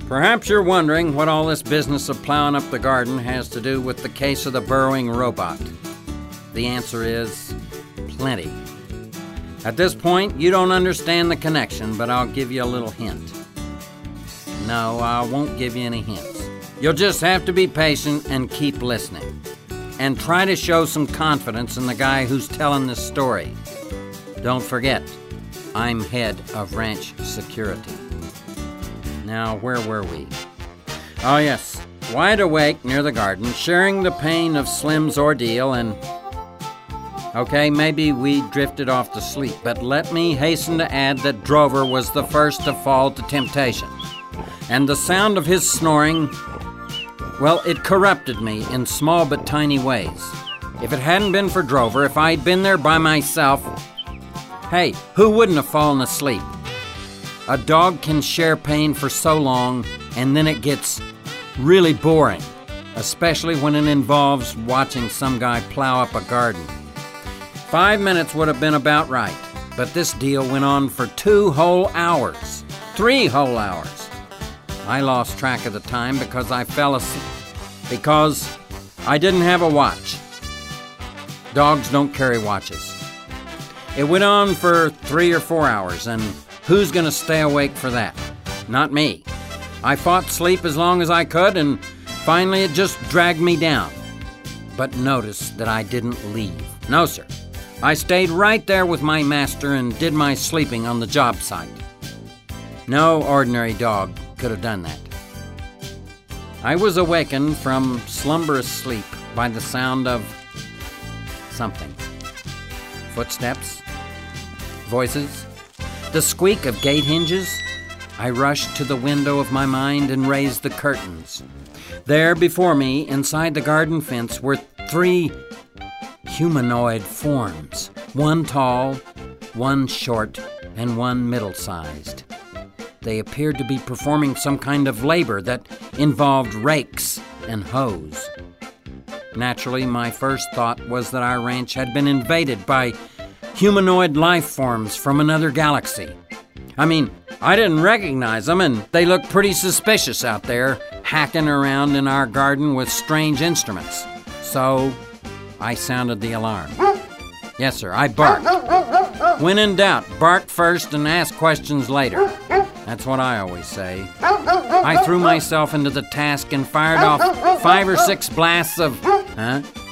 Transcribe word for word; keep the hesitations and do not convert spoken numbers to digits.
Perhaps you're wondering what all this business of plowing up the garden has to do with the case of the burrowing robot. The answer is plenty. At this point, you don't understand the connection, but I'll give you a little hint. No, I won't give you any hints. You'll just have to be patient and keep listening. And try to show some confidence in the guy who's telling this story. Don't forget, I'm head of ranch security. Now, where were we? Oh, yes. Wide awake near the garden, sharing the pain of Slim's ordeal, and... Okay, maybe we drifted off to sleep, but let me hasten to add that Drover was the first to fall to temptation. And the sound of his snoring, well, it corrupted me in small but tiny ways. If it hadn't been for Drover, if I'd been there by myself, hey, who wouldn't have fallen asleep? A dog can share pain for so long, and then it gets really boring, especially when it involves watching some guy plow up a garden. Five minutes would have been about right, but this deal went on for two whole hours. Three whole hours. I lost track of the time because I fell asleep. Because I didn't have a watch. Dogs don't carry watches. It went on for three or four hours, and who's going to stay awake for that? Not me. I fought sleep as long as I could, and finally it just dragged me down. But notice that I didn't leave. No, sir. I stayed right there with my master and did my sleeping on the job site. No ordinary dog could have done that. I was awakened from slumberous sleep by the sound of something. Footsteps? Voices? The squeak of gate hinges? I rushed to the window of my mind and raised the curtains. There before me, inside the garden fence, were three humanoid forms. One tall, one short, and one middle-sized. They appeared to be performing some kind of labor that involved rakes and hoes. Naturally, my first thought was that our ranch had been invaded by humanoid life forms from another galaxy. I mean, I didn't recognize them, and they looked pretty suspicious out there, hacking around in our garden with strange instruments. So, I sounded the alarm. Yes, sir, I barked. When in doubt, bark first and ask questions later. That's what I always say. I threw myself into the task and fired off five or six blasts of... Huh?